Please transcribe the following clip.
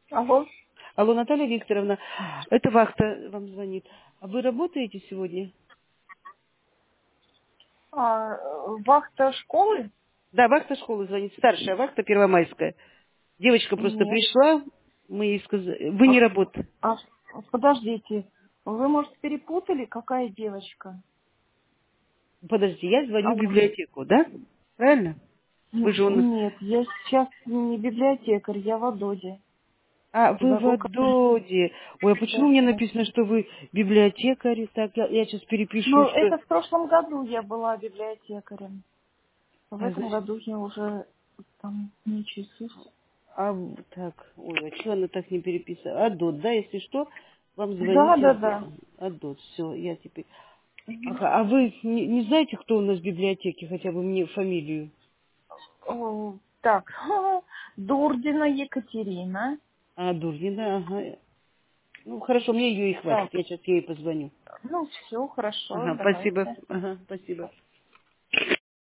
Алло. Алло, Наталья Викторовна, это вахта вам звонит. А вы работаете сегодня? Вахта школы? Да, вахта школы звонит, старшая вахта, первомайская. Девочка просто Нет. пришла, мы ей сказали, вы не А, работаете. а, подождите, вы, может, перепутали, какая девочка? Подожди, я звоню в Алло. библиотеку, да? Правильно? Вы же у нас... Нет, я сейчас не библиотекарь, я в Адоде. А, вы в Зову Адоде. Ой, а почему да, мне да. написано, что вы библиотекарь? Так, я сейчас перепишу, Ну, что... это в прошлом году я была библиотекарем. В А, этом значит, году я уже там не числюсь. так, ой, а что она так не переписала? Адот, да, если что, вам Да, звонить да, да. Адот. Все, я теперь... Мгм. Ага, а вы не знаете, кто у нас в библиотеке, хотя бы мне фамилию? Так, Дурдина Екатерина. А, Дурнина, ага. Ну, хорошо, мне ее и хватит, Так, я сейчас ей позвоню. ну все, хорошо, Ага, спасибо, давайте. ага, спасибо.